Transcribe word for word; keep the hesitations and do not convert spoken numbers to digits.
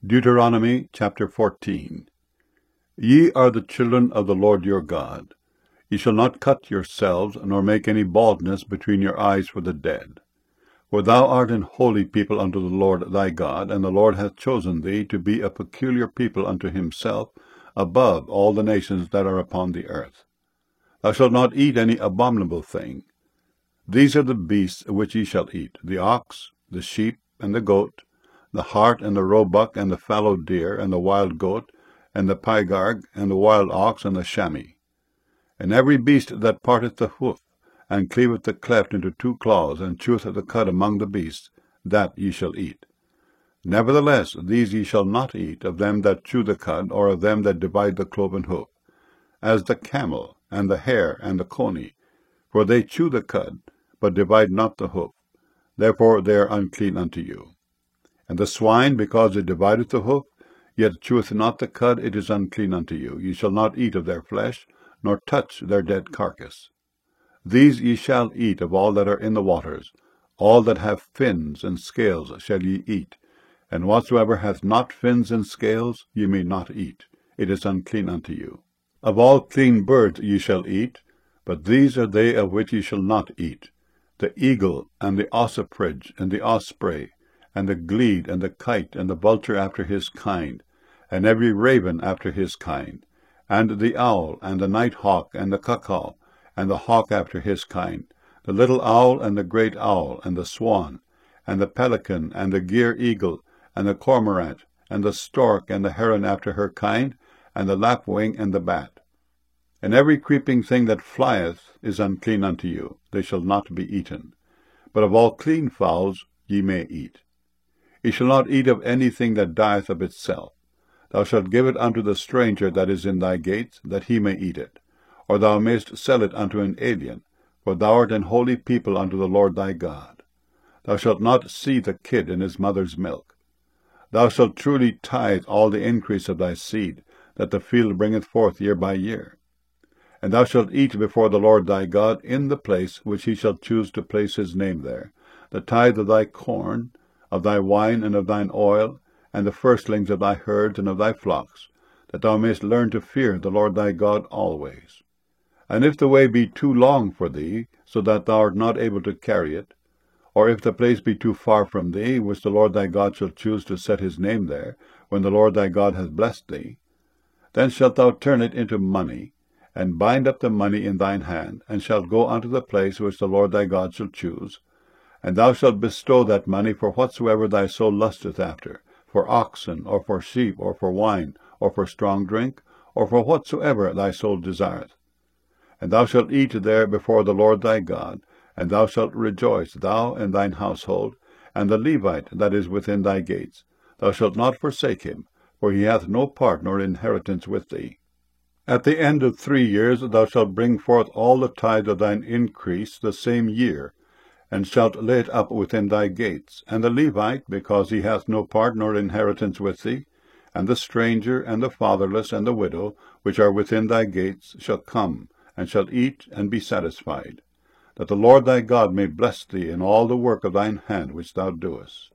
Deuteronomy chapter fourteen. Ye are the children of the Lord your God. Ye shall not cut yourselves, nor make any baldness between your eyes for the dead. For thou art an holy people unto the Lord thy God, and the Lord hath chosen thee to be a peculiar people unto himself, above all the nations that are upon the earth. Thou shalt not eat any abominable thing. These are the beasts which ye shall eat, the ox, the sheep, and the goat, the hart, and the roebuck, and the fallow deer, and the wild goat, and the pygarg, and the wild ox, and the chamois. And every beast that parteth the hoof, and cleaveth the cleft into two claws, and cheweth the cud among the beasts, that ye shall eat. Nevertheless, these ye shall not eat, of them that chew the cud, or of them that divide the cloven hoof, as the camel, and the hare, and the coney, for they chew the cud, but divide not the hoof. Therefore they are unclean unto you. And the swine, because it divideth the hoof, yet cheweth not the cud, it is unclean unto you. Ye shall not eat of their flesh, nor touch their dead carcass. These ye shall eat of all that are in the waters. All that have fins and scales shall ye eat, and whatsoever hath not fins and scales ye may not eat. It is unclean unto you. Of all clean birds ye shall eat, but these are they of which ye shall not eat: the eagle, and the ossifrage, and the osprey, and the glede, and the kite, and the vulture after his kind, and every raven after his kind, and the owl, and the night hawk, and the cuckow, and the hawk after his kind, the little owl, and the great owl, and the swan, and the pelican, and the gier eagle, and the cormorant, and the stork, and the heron after her kind, and the lapwing, and the bat. And every creeping thing that flieth is unclean unto you, they shall not be eaten. But of all clean fowls ye may eat. Ye shall not eat of anything that dieth of itself. Thou shalt give it unto the stranger that is in thy gates, that he may eat it. Or thou mayst sell it unto an alien, for thou art an holy people unto the Lord thy God. Thou shalt not seethe a kid in his mother's milk. Thou shalt truly tithe all the increase of thy seed, that the field bringeth forth year by year. And thou shalt eat before the Lord thy God in the place which he shall choose to place his name there, the tithe of thy corn, of thy wine, and of thine oil, and the firstlings of thy herds and of thy flocks, that thou mayst learn to fear the Lord thy God always. And if the way be too long for thee, so that thou art not able to carry it, or if the place be too far from thee, which the Lord thy God shall choose to set his name there, when the Lord thy God hath blessed thee, then shalt thou turn it into money, and bind up the money in thine hand, and shalt go unto the place which the Lord thy God shall choose, and thou shalt bestow that money for whatsoever thy soul lusteth after, for oxen, or for sheep, or for wine, or for strong drink, or for whatsoever thy soul desireth. And thou shalt eat there before the Lord thy God, and thou shalt rejoice, thou and thine household, and the Levite that is within thy gates. Thou shalt not forsake him, for he hath no part nor inheritance with thee. At the end of three years thou shalt bring forth all the tithe of thine increase the same year, and shalt lay it up within thy gates. And the Levite, because he hath no part nor inheritance with thee, and the stranger, and the fatherless, and the widow, which are within thy gates, shall come, and shall eat, and be satisfied, that the Lord thy God may bless thee in all the work of thine hand which thou doest.